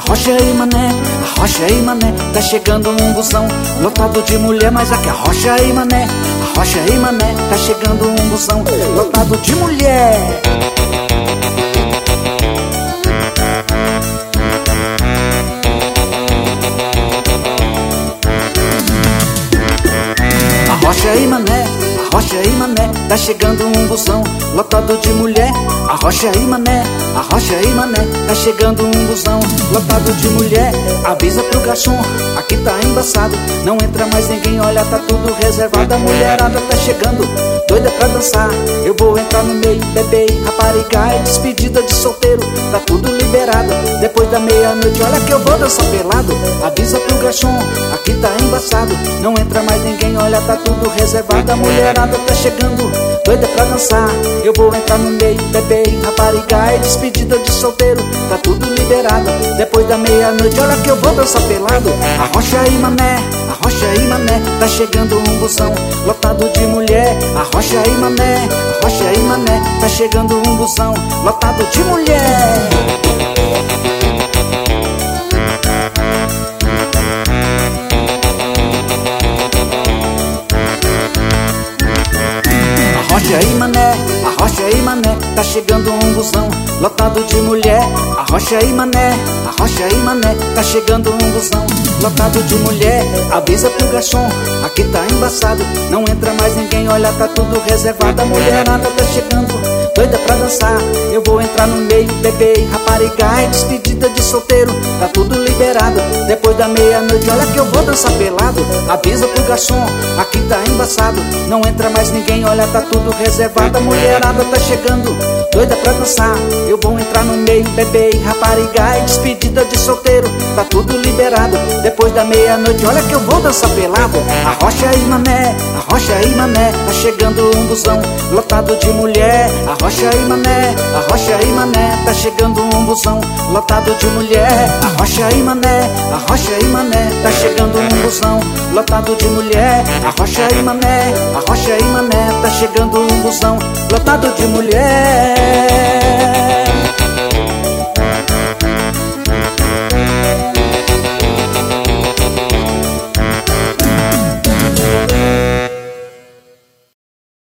Arrocha aí, mané, arrocha aí, mané. Tá chegando um busão lotado de mulher, mas aqui arrocha aí, mané, arrocha aí, mané. Tá chegando um busão lotado de mulher. Arrocha aí, mané, arrocha aí, mané. Tá chegando um busão lotado de mulher. Arrocha aí, mané, arrocha aí, mané. Tá chegando um busão lotado de mulher. Avisa pro garçom, aqui tá embaçado. Não entra mais ninguém, olha, tá tudo reservado. A mulherada tá chegando, doida pra dançar. Eu vou entrar no meio, bebê, rapariga. É despedida de solteiro, tá tudo liberado. Depois da meia-noite, olha que eu vou dançar pelado. Avisa pro garçom, aqui tá embaçado. Não entra mais ninguém, olha, tá tudo reservado. A mulherada tá chegando, doida pra dançar. Eu vou entrar no meio, bebê, rapariga. É despedida de solteiro, tá tudo liberado. Depois da meia-noite, olha que eu vou dançar pelado. Arrocha aí, mané, arrocha aí, mané. Tá chegando um busão lotado de mulher. Arrocha aí, mané, arrocha aí, mané. Tá chegando um busão lotado de mulher. Arrocha aí, mané, arrocha aí, mané. Tá chegando um busão lotado de mulher. Arrocha aí, mané, arrocha aí, mané. Tá chegando um busão lotado de mulher. Avisa pro garçom, aqui tá embaçado. Não entra mais ninguém, olha, tá tudo reservado. A mulherada tá chegando, doida pra dançar. Eu vou entrar no meio, bebê, rapariga. É despedida de solteiro, tá tudo liberado. Depois da meia-noite, olha que eu vou dançar pelado. Avisa pro garçom, aqui tá embaçado. Não entra mais ninguém, olha, tá tudo reservado. A mulherada tá chegando, doida pra dançar. Eu vou entrar no meio, bebê, rapariga. É despedida de solteiro, tá tudo liberado. Depois da meia-noite, olha que eu vou dançar pelado. Arrocha aí, mané, arrocha aí, mané. Tá chegando um busão lotado de mulher. Arrocha aí, mané, arrocha aí, mané. Tá chegando um busão lotado de mulher. Arrocha aí, mané, arrocha aí, mané. Tá chegando um busão lotado de mulher. Arrocha aí, mané, arrocha aí, mané. Tá chegando um busão lotado de mulher.